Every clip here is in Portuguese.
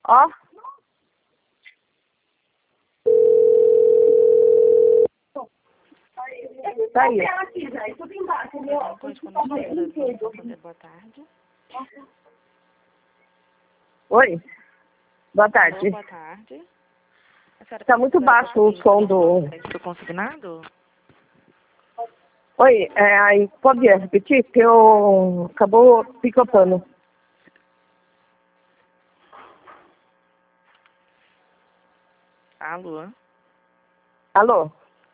Ó. Tá aí. Boa tarde. Oi. Boa tarde. Alô, boa tarde. Tá muito baixo o som do... Estou consignado? Oi, aí pode repetir? Que eu... Acabou picotando. Alô? Alô?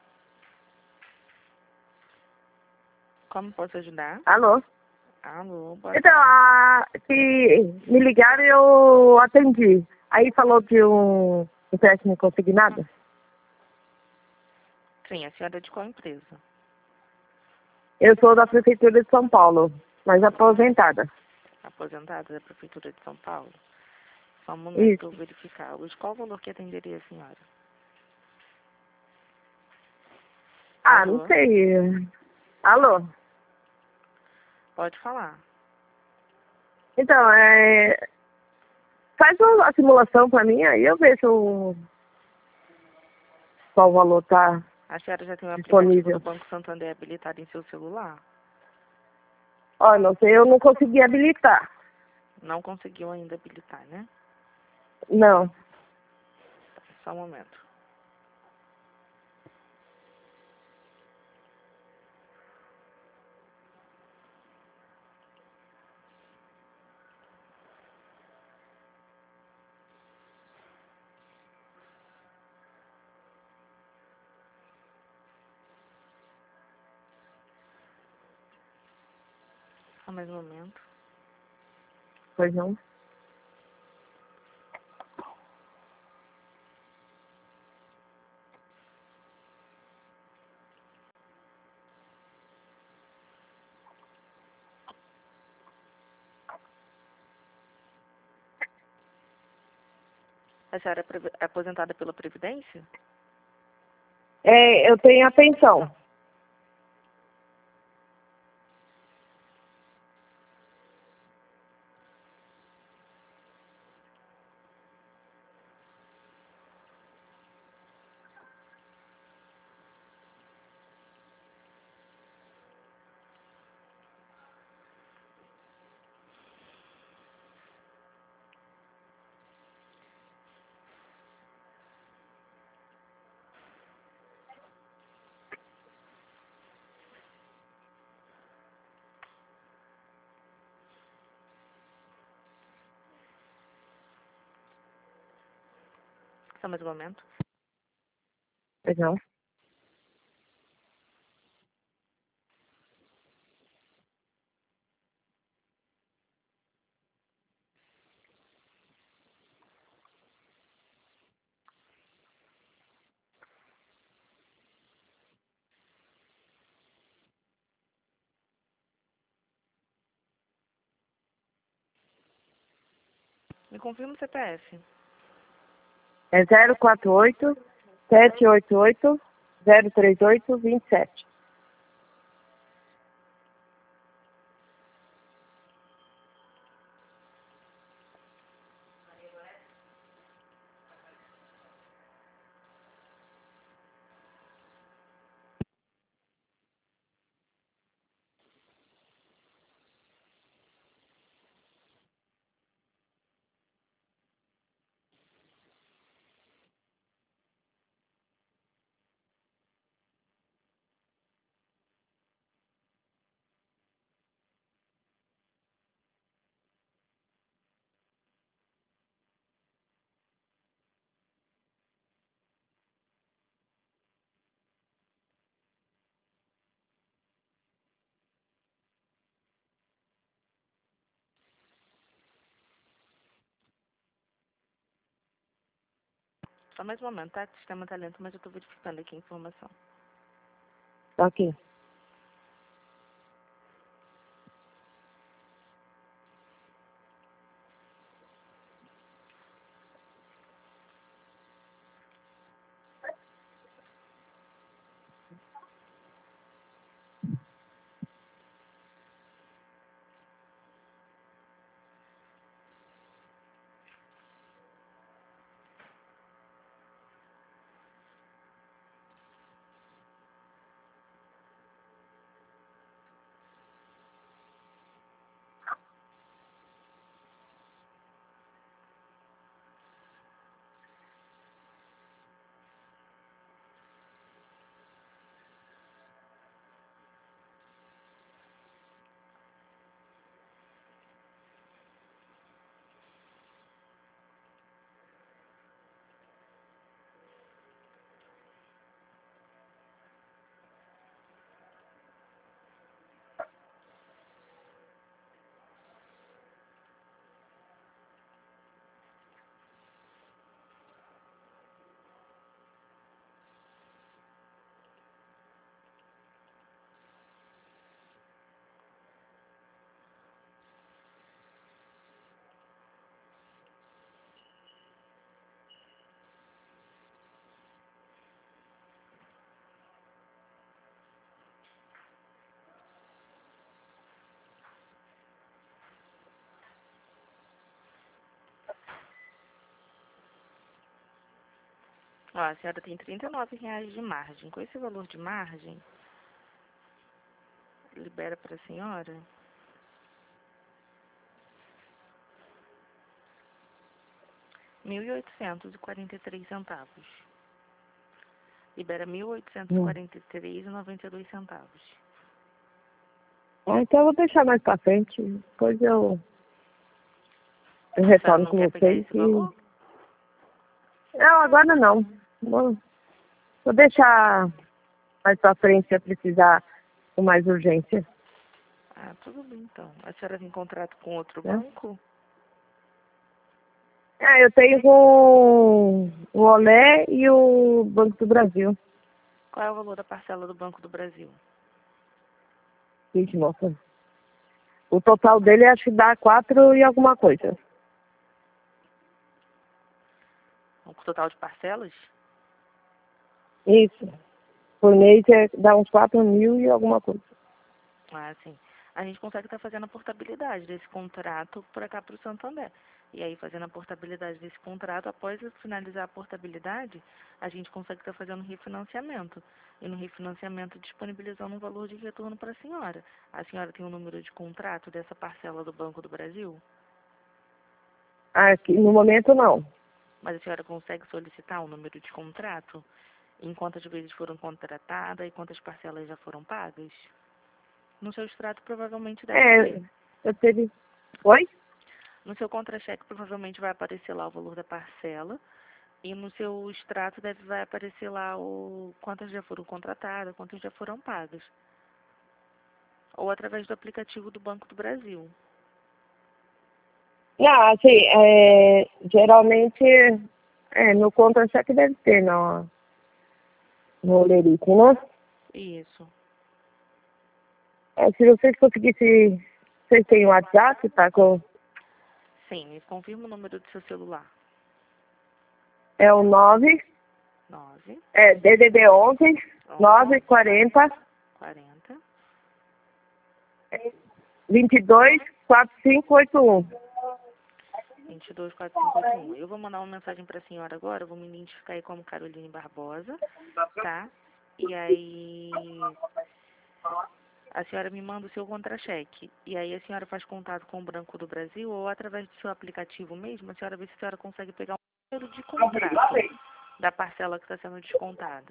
Como posso ajudar? Alô? Alô, boa Então, tarde. se me ligaram, eu atendi. Aí falou de um empréstimo consignado? Sim, a senhora é de qual empresa? Eu sou da Prefeitura de São Paulo, mas aposentada. Aposentada da Prefeitura de São Paulo? Só um momento para eu Isso. verificar. Qual o valor que atenderia a senhora? Ah, não Alô? sei. Alô? Pode falar. Então, faz a simulação para mim, aí eu vejo qual valor tá A senhora já tem o aplicativo do disponível. Banco Santander habilitado em seu celular? Ó, não sei, eu não consegui habilitar. Não conseguiu ainda habilitar, né? Não. Só um momento. Só mais um momento. Pois não. A senhora é aposentada pela Previdência? Eu tenho a pensão. Só mais um momento. Pois não. Me confirma o CPF. É 048 788 038 27. Só mais um momento, tá? O sistema tá lento, mas eu tô verificando aqui a informação. Ok. Ó, a senhora tem R$ 39 de margem. Com esse valor de margem, libera para a senhora R$ 1.843. Libera 1.843,92 centavos. Então eu vou deixar mais pra frente. Depois eu A senhora retorno não com quer pegar vocês. esse valor? Não, agora não. Vou deixar mais pra frente se eu precisar com mais urgência. Ah, tudo bem então. A senhora tem contrato com outro Né? banco? Eu tenho com o Olé e o Banco do Brasil. Qual é o valor da parcela do Banco do Brasil? Gente, nossa. O total dele acho que dá 4 e alguma coisa. O total de parcelas? Isso. Por mês dá uns 4.000 e alguma coisa. Ah, sim. A gente consegue estar fazendo a portabilidade desse contrato para cá para o Santander. E aí, fazendo a portabilidade desse contrato, após finalizar a portabilidade, a gente consegue estar fazendo refinanciamento. E no refinanciamento, disponibilizando um valor de retorno para a senhora. A senhora tem o número de contrato dessa parcela do Banco do Brasil? Aqui, no momento, não. Mas a senhora consegue solicitar o número de contrato? Em quantas vezes foram contratadas e quantas parcelas já foram pagas? No seu extrato provavelmente deve ter. Eu teria... Oi? No seu contra-cheque provavelmente vai aparecer lá o valor da parcela. E no seu extrato vai aparecer lá quantas já foram contratadas, quantas já foram pagas. Ou através do aplicativo do Banco do Brasil. Não, assim, geralmente, no contra-cheque deve ter no Olerite, né? Isso. Se vocês conseguissem, vocês têm o WhatsApp, tá? Sim, me confirma o número do seu celular. É o 9, 9, DDD 11, 940, 40, 22, 4581. 224581. Eu vou mandar uma mensagem para a senhora agora, eu vou me identificar aí como Caroline Barbosa, tá? E aí a senhora me manda o seu contra-cheque. E aí a senhora faz contato com o Banco do Brasil ou através do seu aplicativo mesmo, a senhora vê se a senhora consegue pegar um número de contrato da parcela que está sendo descontada.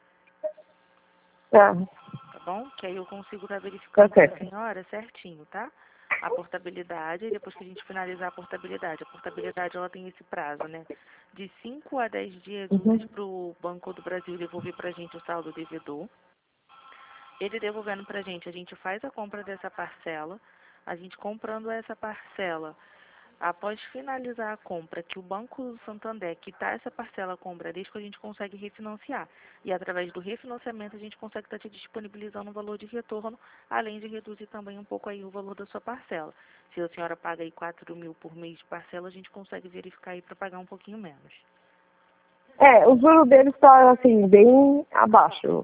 Tá. Tá bom? Que aí eu consigo estar verificando Ok. para a senhora certinho, tá? A portabilidade, e depois que a gente finalizar a portabilidade ela tem esse prazo, né? De 5 a 10 dias úteis para o Banco do Brasil devolver para a gente o saldo devedor. Ele devolvendo para a gente faz a compra dessa parcela, a gente comprando essa parcela. Após finalizar a compra, que o Banco do Santander quitar essa parcela com o Bradesco, a gente consegue refinanciar. E através do refinanciamento, a gente consegue estar te disponibilizando um valor de retorno, além de reduzir também um pouco aí o valor da sua parcela. Se a senhora paga aí 4.000 por mês de parcela, a gente consegue verificar aí para pagar um pouquinho menos. O juro dele está, assim, bem abaixo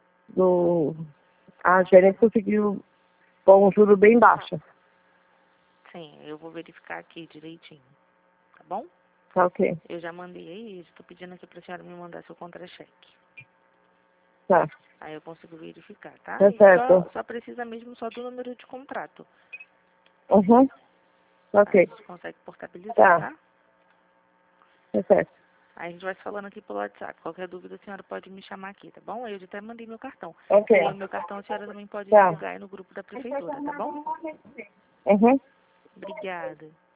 A gerente conseguiu pôr um juro bem baixo. Sim, eu vou verificar aqui direitinho, tá bom? Tá ok. Eu já mandei aí, estou pedindo aqui para a senhora me mandar seu contra-cheque. Tá. Aí eu consigo verificar, tá? Tá E certo. só precisa mesmo só do número de contrato. Uhum. Aí Ok. a gente consegue portabilizar, Tá. tá? Tá certo. Aí a gente vai se falando aqui pelo WhatsApp. Qualquer dúvida a senhora pode me chamar aqui, tá bom? Aí eu já até mandei meu cartão. Ok. E aí o meu cartão a senhora também pode Tá. divulgar aí no grupo da prefeitura, tá bom? Uhum. Obrigada.